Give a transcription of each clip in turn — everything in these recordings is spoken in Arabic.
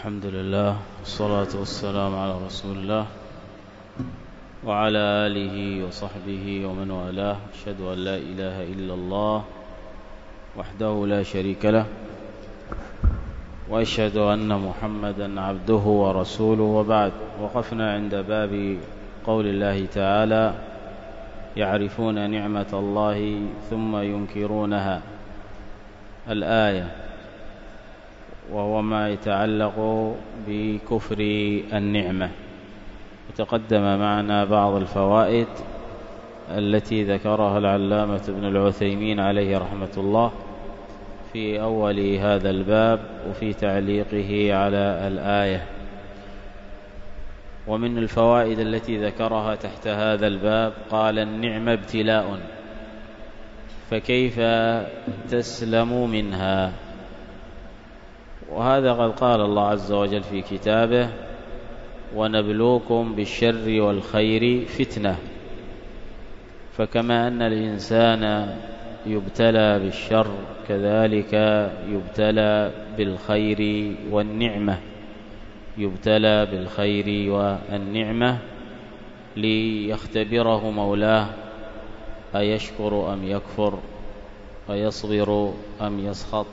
الحمد لله والصلاة والسلام على رسول الله وعلى آله وصحبه ومن والاه. أشهد أن لا إله إلا الله وحده لا شريك له، وأشهد أن محمدا عبده ورسوله، وبعد. وقفنا عند باب قول الله تعالى: يعرفون نعمة الله ثم ينكرونها، الآية، وهو ما يتعلق بكفر النعمة. وتقدم معنا بعض الفوائد التي ذكرها العلامة ابن العثيمين عليه رحمة الله في أول هذا الباب وفي تعليقه على الآية. ومن الفوائد التي ذكرها تحت هذا الباب قال: النعمة ابتلاء، فكيف تسلم منها؟ وهذا قد قال الله عز وجل في كتابه: ونبلوكم بالشر والخير فتنة. فكما أن الإنسان يبتلى بالشر، كذلك يبتلى بالخير والنعمة، يبتلى بالخير والنعمة ليختبره مولاه أيشكر أم يكفر، أيصبر أم يسخط.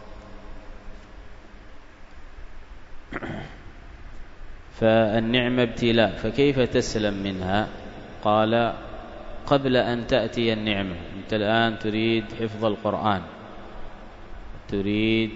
فالنعمة ابتلاء، فكيف تسلم منها؟ قال: قبل أن تأتي النعمة. أنت الآن تريد حفظ القرآن، تريد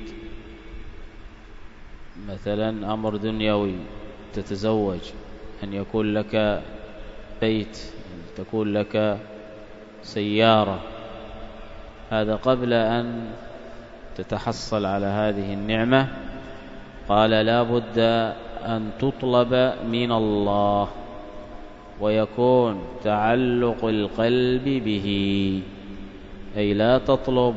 مثلا أمر دنيوي، تتزوج، أن يكون لك بيت، تكون لك سيارة، هذا قبل أن تتحصل على هذه النعمة. قال: لا بد أن تطلب من الله، ويكون تعلق القلب به، أي لا تطلب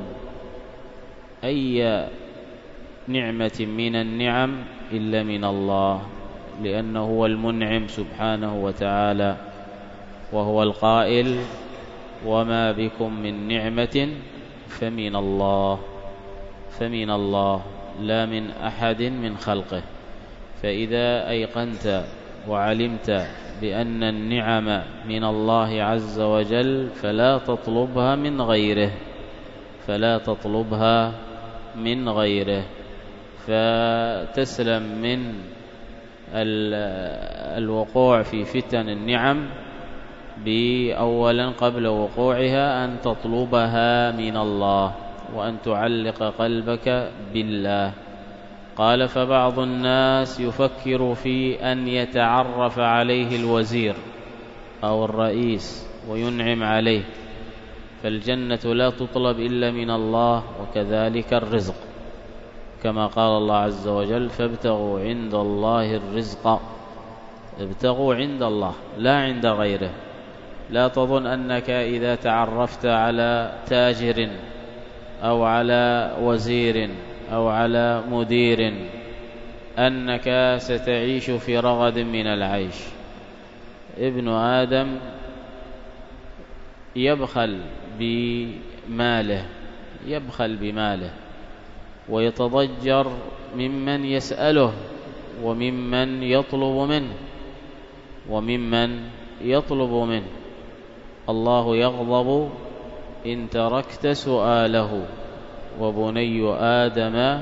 أي نعمة من النعم إلا من الله، لأنه هو المنعم سبحانه وتعالى، وهو القائل: وما بكم من نعمة فمن الله، فمن الله لا من أحد من خلقه. فإذا أيقنت وعلمت بأن النعم من الله عز وجل فلا تطلبها من غيره، فلا تطلبها من غيره، فتسلم من الوقوع في فتن النعم بأولا قبل وقوعها أن تطلبها من الله، وأن تعلق قلبك بالله. قال: فبعض الناس يفكر في أن يتعرف عليه الوزير أو الرئيس وينعم عليه، فالجنة لا تطلب إلا من الله، وكذلك الرزق، كما قال الله عز وجل: فابتغوا عند الله الرزق. ابتغوا عند الله لا عند غيره. لا تظن أنك إذا تعرفت على تاجر أو على وزير أو على مدير أنك ستعيش في رغد من العيش. ابن آدم يبخل بماله، يبخل بماله، ويتضجر ممن يسأله وممن يطلب منه، وممن يطلب منه. الله يغضب إن تركت سؤاله، وبني آدم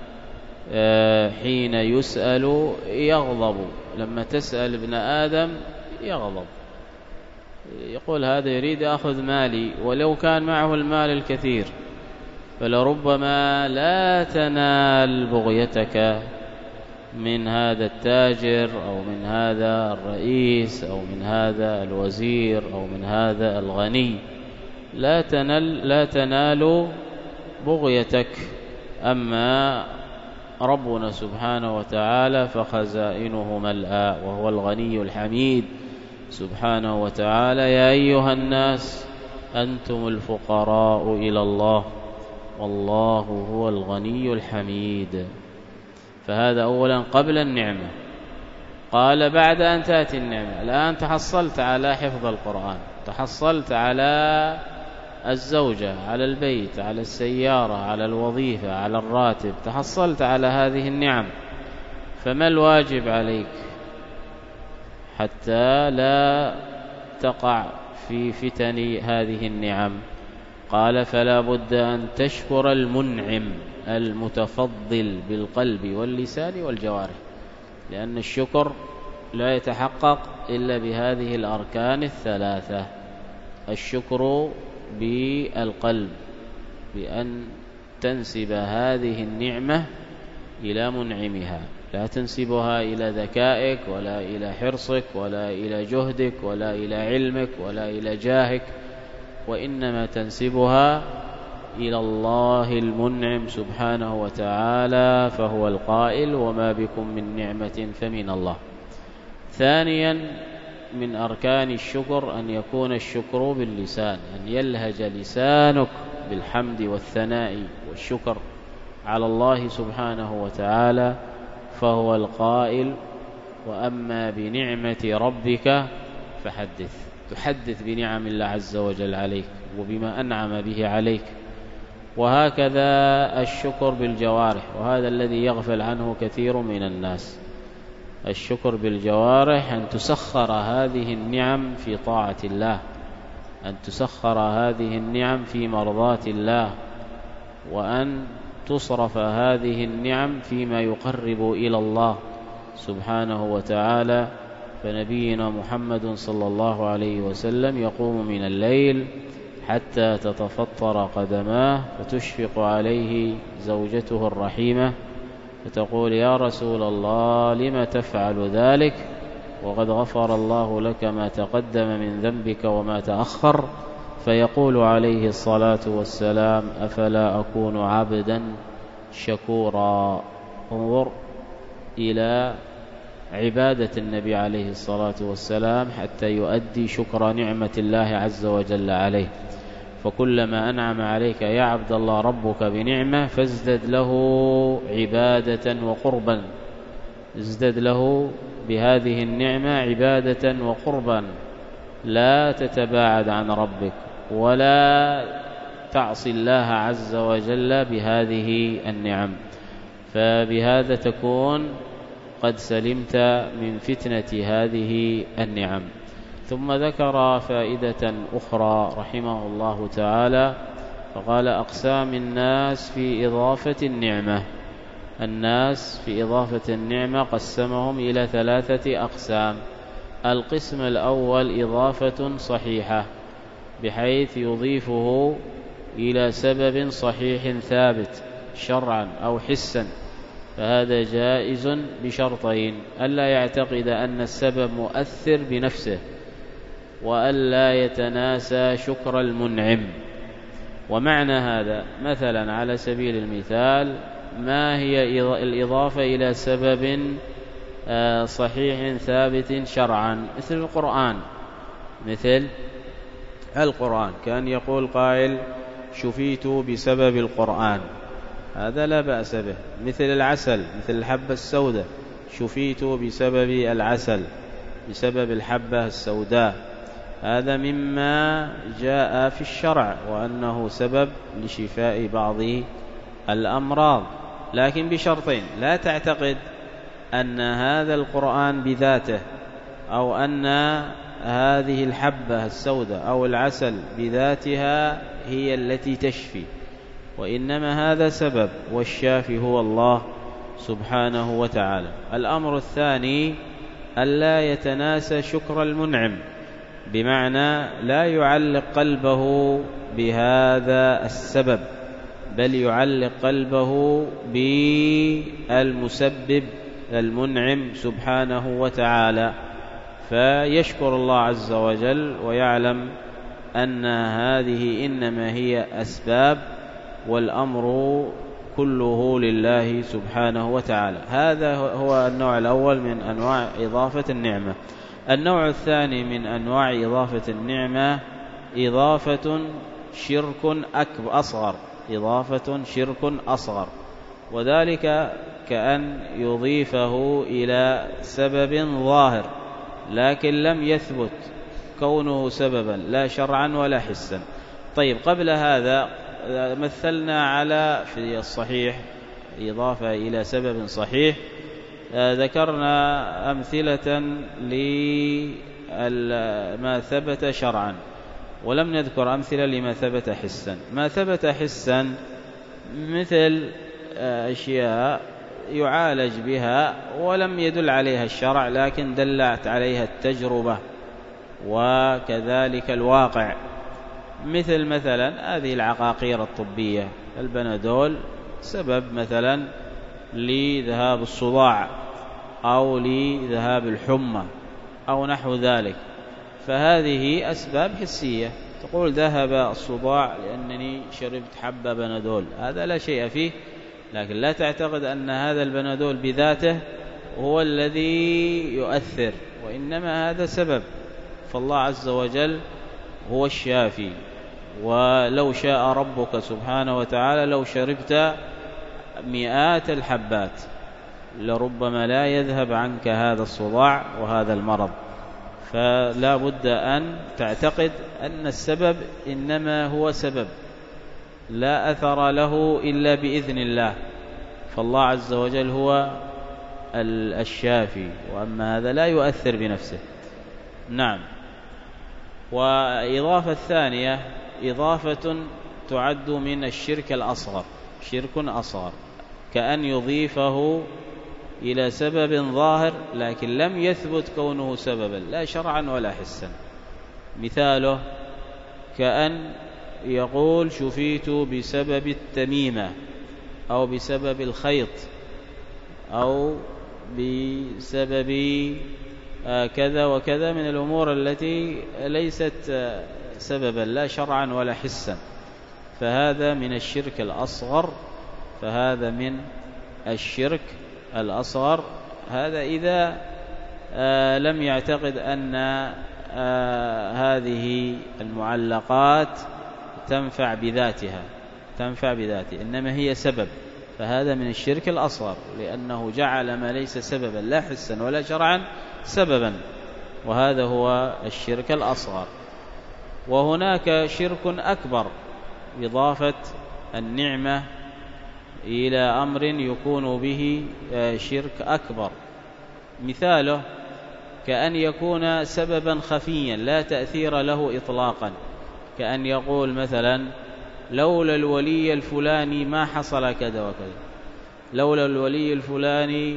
حين يسأل يغضب. لما تسأل ابن آدم يغضب، يقول: هذا يريد أخذ مالي، ولو كان معه المال الكثير، فلربما لا تنال بغيتك من هذا التاجر أو من هذا الرئيس أو من هذا الوزير أو من هذا الغني، لا تنال بغيتك. أما ربنا سبحانه وتعالى فخزائنه ملأى، وهو الغني الحميد سبحانه وتعالى: يا أيها الناس أنتم الفقراء إلى الله والله هو الغني الحميد. فهذا أولا قبل النعمة. قال: بعد أن تأتي النعمة. الآن تحصلت على حفظ القرآن، تحصلت على الزوجة، على البيت، على السيارة، على الوظيفة، على الراتب، تحصلت على هذه النعم، فما الواجب عليك حتى لا تقع في فتن هذه النعم؟ قال فلا بد أن تشكر المنعم المتفضل بالقلب واللسان والجوارح، لأن الشكر لا يتحقق إلا بهذه الأركان الثلاثة: الشكر بالقلب بأن تنسب هذه النعمة إلى منعمها، لا تنسبها إلى ذكائك ولا إلى حرصك ولا إلى جهدك ولا إلى علمك ولا إلى جاهك، وإنما تنسبها إلى الله المنعم سبحانه وتعالى، فهو القائل: وما بكم من نعمة فمن الله. ثانيا من أركان الشكر أن يكون الشكر باللسان، أن يلهج لسانك بالحمد والثناء والشكر على الله سبحانه وتعالى، فهو القائل: وأما بنعمة ربك فحدث. تحدث بنعم الله عز وجل عليك وبما أنعم به عليك. وهكذا الشكر بالجوارح، وهذا الذي يغفل عنه كثير من الناس. الشكر بالجوارح أن تسخر هذه النعم في طاعة الله، أن تسخر هذه النعم في مرضاة الله، وأن تصرف هذه النعم فيما يقرب إلى الله سبحانه وتعالى. فنبينا محمد صلى الله عليه وسلم يقوم من الليل حتى تتفطر قدماه، فتشفق عليه زوجته الرحيمة فتقول: يا رسول الله لم تفعل ذلك وقد غفر الله لك ما تقدم من ذنبك وما تأخر؟ فيقول عليه الصلاة والسلام: أفلا أكون عبدا شكورا. انظر إلى عبادة النبي عليه الصلاة والسلام حتى يؤدي شكر نعمة الله عز وجل عليه. فكلما أنعم عليك يا عبد الله ربك بنعمة فازدد له عبادة وقربا، ازدد له بهذه النعمة عبادة وقربا، لا تتباعد عن ربك ولا تعصي الله عز وجل بهذه النعم، فبهذا تكون قد سلمت من فتنة هذه النعم. ثم ذكر فائدة أخرى رحمه الله تعالى، فقال: أقسام الناس في إضافة النعمة. الناس في إضافة النعمة قسمهم إلى 3 أقسام. القسم الأول إضافة صحيحة، بحيث يضيفه إلى سبب صحيح ثابت شرعا أو حسا، فهذا جائز بشرطين: ألا يعتقد أن السبب مؤثر بنفسه، وألا يتناسى شكر المنعم. ومعنى هذا مثلا على سبيل المثال: ما هي الإضافة إلى سبب صحيح ثابت شرعا؟ مثل القرآن. مثل القرآن كان يقول قائل: شفيت بسبب القرآن، هذا لا بأس به. مثل العسل، مثل الحبة السوداء: شفيت بسبب العسل، بسبب الحبة السوداء، هذا مما جاء في الشرع وأنه سبب لشفاء بعض الأمراض، لكن بشرطين: لا تعتقد أن هذا القرآن بذاته أو أن هذه الحبة السوداء أو العسل بذاتها هي التي تشفي، وإنما هذا سبب، والشافي هو الله سبحانه وتعالى. الأمر الثاني: ألا يتناسى شكر المنعم، بمعنى لا يعلق قلبه بهذا السبب، بل يعلق قلبه بالمسبب المنعم سبحانه وتعالى، فيشكر الله عز وجل ويعلم أن هذه إنما هي أسباب، والأمر كله لله سبحانه وتعالى. هذا هو النوع الأول من أنواع إضافة النعمة. النوع الثاني من أنواع إضافة النعمة إضافة شرك أصغر، إضافة شرك أصغر، وذلك كأن يضيفه إلى سبب ظاهر لكن لم يثبت كونه سببا لا شرعا ولا حسا. طيب، قبل هذا مثلنا على في الصحيح إضافة إلى سبب صحيح، ذكرنا أمثلة لما ثبت شرعا، ولم نذكر أمثلة لما ثبت حسا. ما ثبت حسا مثل أشياء يعالج بها ولم يدل عليها الشرع، لكن دلت عليها التجربة وكذلك الواقع، مثلا هذه العقاقير الطبية، البنادول سبب مثلا لذهاب الصداع أو لذهاب الحمى أو نحو ذلك، فهذه أسباب حسية. تقول ذهب الصداع لأنني شربت حبة بنادول، هذا لا شيء فيه، لكن لا تعتقد أن هذا البنادول بذاته هو الذي يؤثر، وإنما هذا سبب. فالله عز وجل هو الشافي، ولو شاء ربك سبحانه وتعالى لو شربت مئات الحبات لربما لا يذهب عنك هذا الصداع وهذا المرض. فلا بد أن تعتقد أن السبب إنما هو سبب لا أثر له إلا بإذن الله، فالله عز وجل هو الشافي، وأما هذا لا يؤثر بنفسه. نعم. وإضافة الثانية إضافة تعد من الشرك الأصغر، شرك أصغر، كأن يضيفه إلى سبب ظاهر لكن لم يثبت كونه سببا لا شرعا ولا حسا. مثاله كأن يقول شفيت بسبب التميمة أو بسبب الخيط أو بسبب كذا وكذا من الأمور التي ليست سببا لا شرعا ولا حسا، فهذا من الشرك الأصغر. فهذا من الشرك الأصغر، هذا إذا لم يعتقد أن هذه المعلقات تنفع بذاتها، إنما هي سبب، فهذا من الشرك الأصغر، لأنه جعل ما ليس سببا لا حسا ولا شرعا سببا، وهذا هو الشرك الأصغر. وهناك شرك أكبر، إضافة النعمة إلى أمر يكون به شرك أكبر. مثاله كأن يكون سببا خفيا لا تأثير له إطلاقا، كأن يقول مثلا لولا الولي الفلاني ما حصل كذا وكذا، لولا الولي الفلاني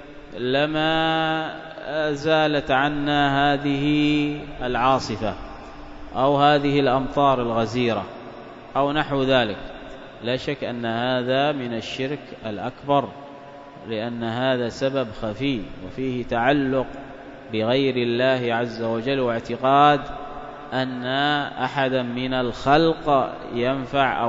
لما زالت عنا هذه العاصفة أو هذه الأمطار الغزيرة أو نحو ذلك. لا شك أن هذا من الشرك الأكبر، لأن هذا سبب خفي وفيه تعلق بغير الله عز وجل، واعتقاد أن أحدا من الخلق ينفع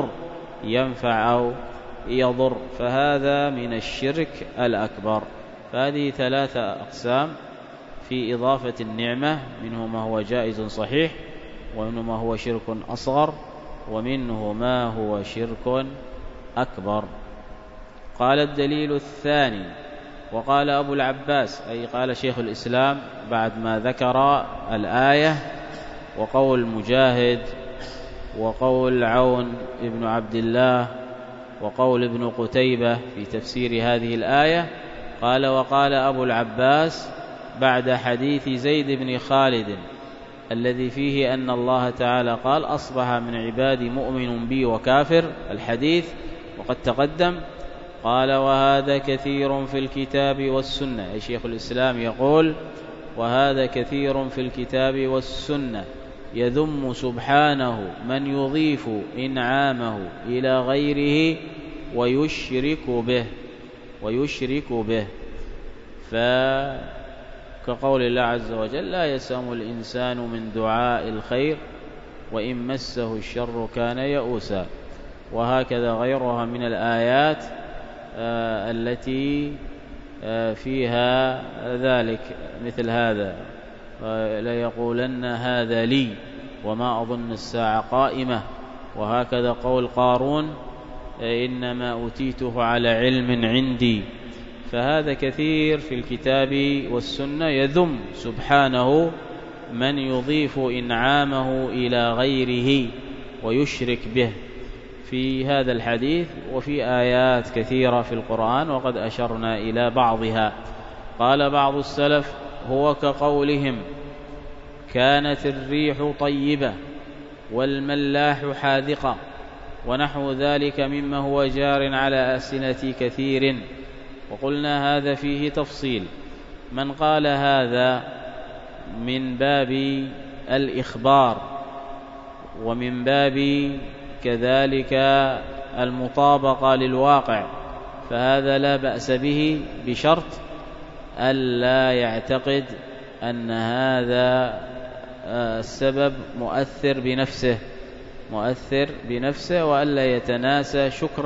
أو يضر، فهذا من الشرك الأكبر. فهذه 3 أقسام في إضافة النعمة، منه ما هو جائز صحيح، ومنه ما هو شرك أصغر، ومنه ما هو شرك أكبر. قال الدليل الثاني، وقال أبو العباس أي قال شيخ الإسلام بعد ما ذكر الآية وقول مجاهد وقول عون ابن عبد الله وقول ابن قتيبة في تفسير هذه الآية، قال وقال أبو العباس بعد حديث زيد بن خالد الذي فيه أن الله تعالى قال أصبح من عبادي مؤمن بي وكافر، الحديث وقد تقدم، قال وهذا كثير في الكتاب والسنة. أي شيخ الإسلام يقول وهذا كثير في الكتاب والسنة يذم سبحانه من يضيف إنعامه إلى غيره ويشرك به فكقول الله عز وجل لا يسأم الإنسان من دعاء الخير وإن مسه الشر كان يئوسا، وهكذا غيرها من الآيات التي فيها ذلك، مثل هذا لا يقولن هذا لي وما أظن الساعة قائمة، وهكذا قول قارون إنما أوتيته على علم عندي. فهذا كثير في الكتاب والسنة يذم سبحانه من يضيف إنعامه إلى غيره ويشرك به، في هذا الحديث وفي آيات كثيرة في القرآن وقد أشرنا إلى بعضها. قال بعض السلف: هو كقولهم: كانت الريح طيبة والملاح حاذقة، ونحو ذلك مما هو جار على ألسنة كثير. وقلنا هذا فيه تفصيل. من قال هذا من باب الإخبار ومن باب كذلك المطابقة للواقع فهذا لا بأس به، بشرط ألا يعتقد أن هذا السبب مؤثر بنفسه وألا يتناسى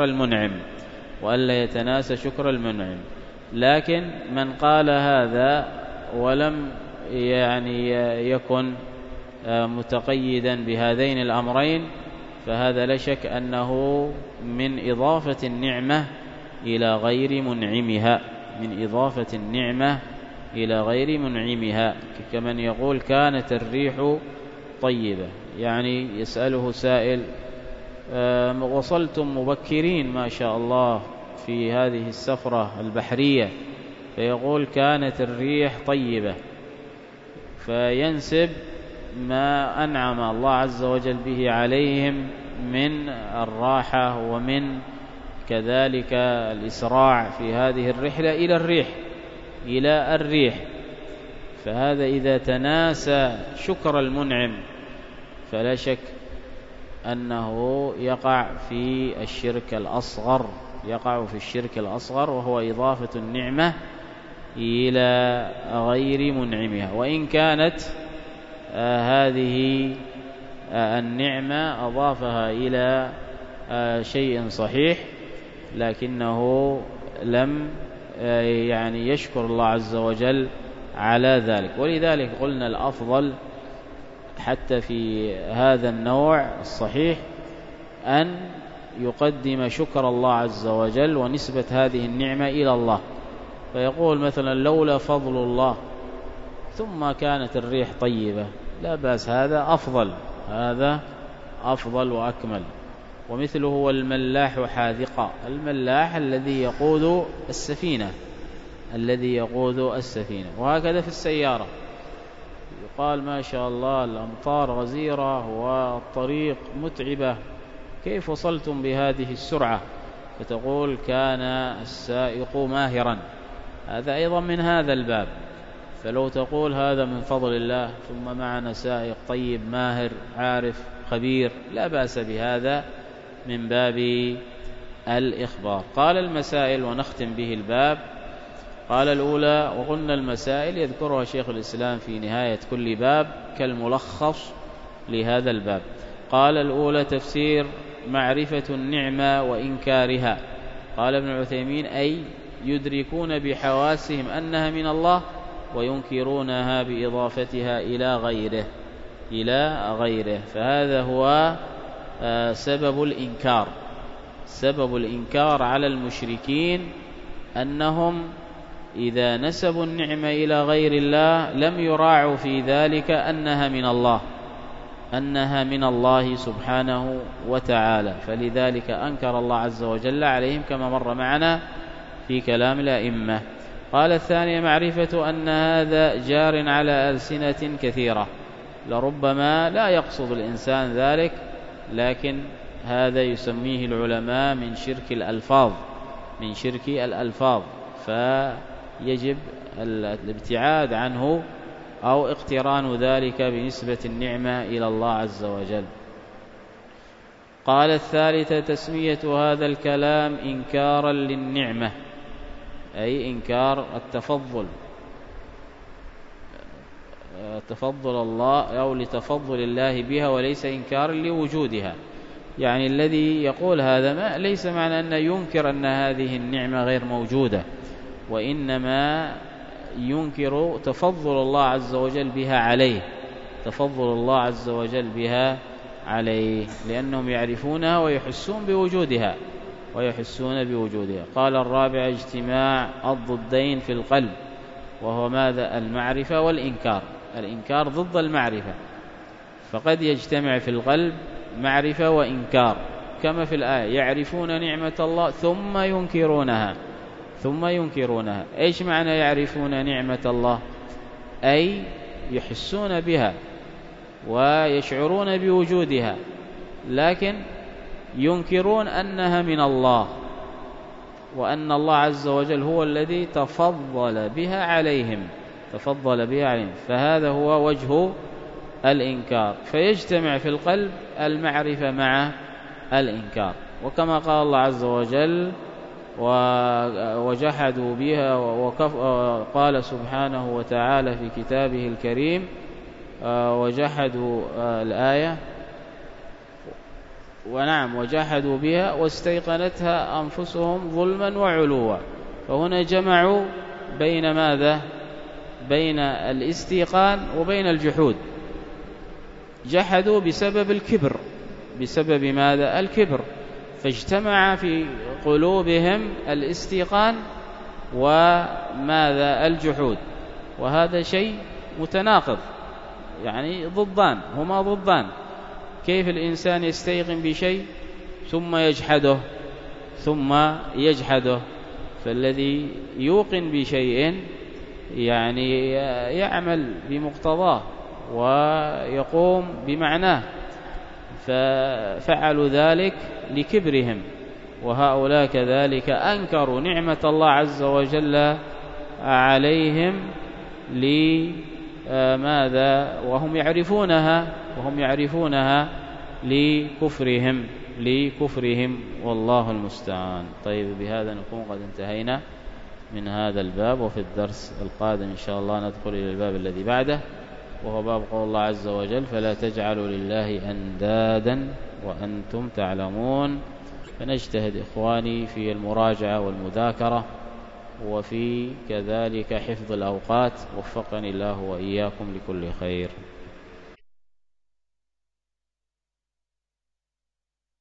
شكر المنعم. لكن من قال هذا ولم يكن متقيدا بهذين الأمرين فهذا لا شك أنه من إضافة النعمة إلى غير منعمها، كمن يقول: كانت الريح طيبة. يسأله سائل: وصلتم مبكرين ما شاء الله في هذه السفرة البحرية، فيقول: كانت الريح طيبة، فينسب ما أنعم الله عز وجل به عليهم من الراحة ومن كذلك الإسراع في هذه الرحلة إلى الريح. فهذا إذا تناسى شكر المنعم فلا شك أنه يقع في الشرك الأصغر، وهو إضافة النعمة إلى غير منعمها، وإن كانت هذه النعمة أضافها إلى شيء صحيح، لكنه لم يشكر الله عز وجل على ذلك. ولذلك قلنا الأفضل حتى في هذا النوع الصحيح أن يقدم شكر الله عز وجل ونسبة هذه النعمة إلى الله، فيقول مثلا: لولا فضل الله ثم كانت الريح طيبة، لا بأس، هذا أفضل وأكمل. ومثله هو الملاح حاذقا، الملاح الذي يقود السفينة. وهكذا في السيارة يقال: ما شاء الله الأمطار غزيرة والطريق متعبة، كيف وصلتم بهذه السرعة؟ فتقول: كان السائق ماهرا. هذا أيضا من هذا الباب. فلو تقول هذا من فضل الله، ثم معنا سائق طيب ماهر عارف خبير، لا بأس بهذا من باب الإخبار. قال المسائل، ونختم به الباب. قال الأولى، وقلنا المسائل يذكرها شيخ الإسلام في نهاية كل باب كالملخص لهذا الباب. قال الأولى: تفسير معرفة النعمة وإنكارها. قال ابن عثيمين: أي يدركون بحواسهم أنها من الله وينكرونها بإضافتها إلى غيره. فهذا هو سبب الإنكار على المشركين، أنهم إذا نسبوا النعمة إلى غير الله لم يراعوا في ذلك أنها من الله سبحانه وتعالى، فلذلك أنكر الله عز وجل عليهم كما مر معنا في كلام الأئمة. قال الثانية: معرفة أن هذا جار على ألسنة كثيرة، لربما لا يقصد الإنسان ذلك، لكن هذا يسميه العلماء من شرك الألفاظ، فيجب الابتعاد عنه أو اقتران ذلك بنسبة النعمة إلى الله عز وجل. قال الثالثة: تسمية هذا الكلام إنكارا للنعمة، أي إنكار تفضل الله أو لتفضل الله بها، وليس إنكارا لوجودها. الذي يقول هذا ليس معنى أن ينكر أن هذه النعمة غير موجودة، وإنما ينكر تفضل الله عز وجل بها عليه، لأنهم يعرفونها ويحسون بوجودها. قال الرابع: اجتماع الضدين في القلب، وهو ماذا؟ المعرفة والإنكار. الإنكار ضد المعرفة، فقد يجتمع في القلب معرفة وإنكار، كما في الآية يعرفون نعمة الله ثم ينكرونها. إيش معنى يعرفون نعمة الله؟ أي يحسون بها ويشعرون بوجودها، لكن ينكرون أنها من الله، وأن الله عز وجل هو الذي تفضل بها عليهم. فهذا هو وجه الإنكار، فيجتمع في القلب المعرفة مع الإنكار. وكما قال الله عز وجل وجحدوا بها، وقال سبحانه وتعالى في كتابه الكريم وجحدوا الآية وجحدوا بها واستيقنتها أنفسهم ظلما وعلوا. فهنا جمعوا بين ماذا؟ بين الاستيقان وبين الجحود. جحدوا بسبب الكبر، بسبب ماذا؟ الكبر، فاجتمع في قلوبهم الاستيقان وماذا؟ الجحود. وهذا شيء متناقض، يعني ضدان، هما ضدان. كيف الإنسان يستيقن بشيء ثم يجحده؟ فالذي يوقن بشيء يعني يعمل بمقتضاه ويقوم بمعناه، ففعلوا ذلك لكبرهم. وهؤلاء كذلك أنكروا نعمة الله عز وجل عليهم لماذا؟ وهم يعرفونها لكفرهم والله المستعان. طيب، بهذا نكون قد انتهينا من هذا الباب، وفي الدرس القادم إن شاء الله ندخل إلى الباب الذي بعده، وهو باب قول الله عز وجل فلا تجعلوا لله أندادا وأنتم تعلمون. فنجتهد إخواني في المراجعة والمذاكرة، وفي كذلك حفظ الأوقات. وفقني الله وإياكم لكل خير.